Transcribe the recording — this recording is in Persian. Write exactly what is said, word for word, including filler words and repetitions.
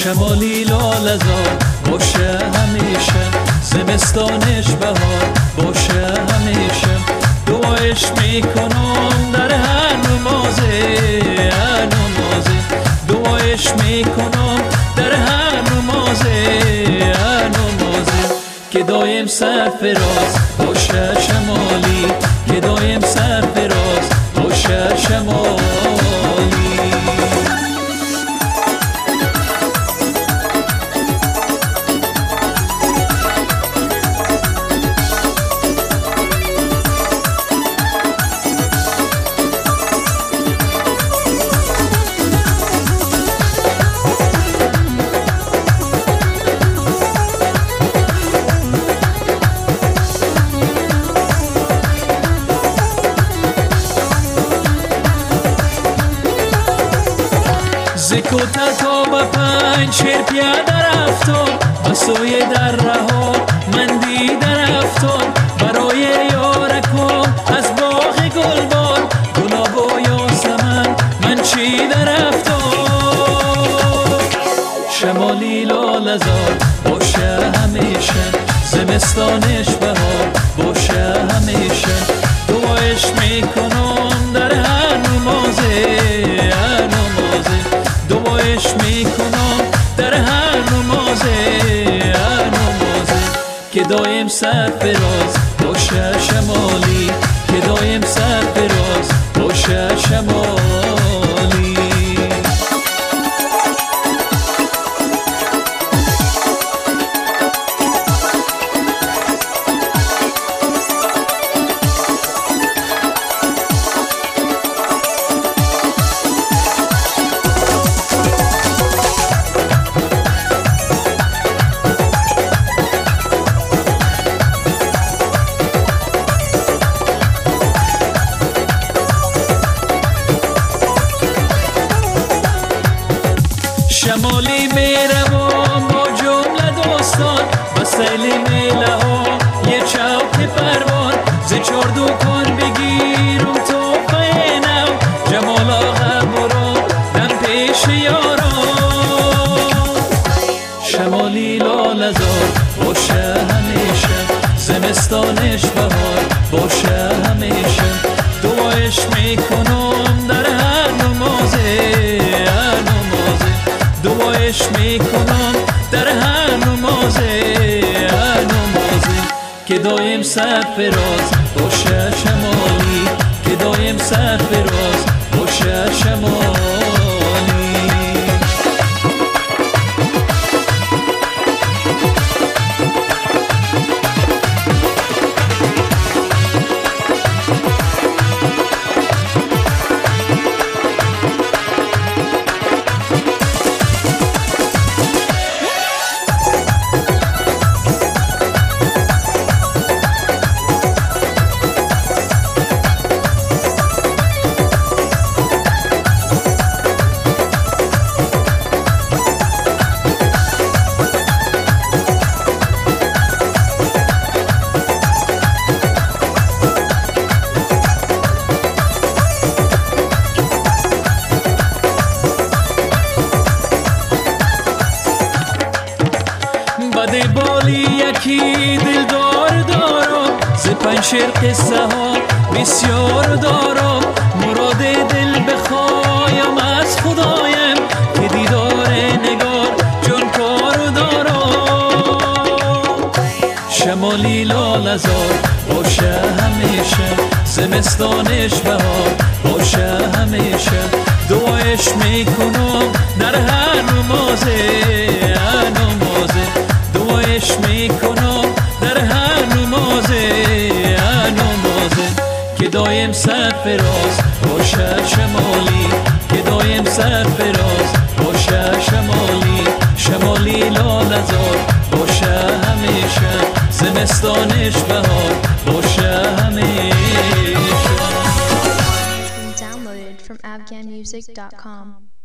شمالی لاله‌زار باشه همیشه، زمستانش بهار باشه همیشه. دعایش میکنم در هر نمازه، هر نمازه دعایش میکنم در هر نمازه، هر نمازه. که دایم سرفراز باشه شمالی، که دایم سرفراز باشه شمالی. زکوتر تا با پنج شیر پیاده رفتم، بسوی در رها من دیده رفتم. برای یارکم از باغ گلبار، گلاب و یاسمن من چیده رفتم. شمالی لاله‌زار باشه همیشه، زمستانش بهار باشه همیشه. دعایش میکنم در هر نمازه، هر نمازه دعایش میکنم در هر نمازه، هر نمازه. که دایم سرفراز باشه شمالی، که دایم سرفراز باشه شمالی. شمالی میروم با جمله دوستان، با سیل میله ها یه چوک پروان. ز چار دوکان بگیرم توفه نو، جمال آقا برو دم پیش یاران. شمالی لاله‌زار باشه همیشه، زمستانش بهار باشه همیشه. دعایش میکنم در هر نمازه، هر نمازه دعایش میکنم در هر نمازه، هر نمازه. که دایم سرفراز باشه شمالی، که دایم سرفراز باشه شمالی. بده بالی یکی دلدار دارم، ز پنشیر قصه ها بسیار دارم. مراد دل بخوایم از خدایم، که دیدار نگار جان کار دارم. شمالی لاله‌زار باشه همیشه، زمستانش بهار باشه همیشه. دعایش میکنم در هر نمازه، هر نمازه دعایش میکنم در هر نمازه، هر نمازه. که دایم سرفراز باشه شمالی، که دایم سرفراز باشه شمالی. شمالی لاله‌زار باشه همیشه، زمستانش بهار باشه همیشه. Downloaded from afghan music dot com.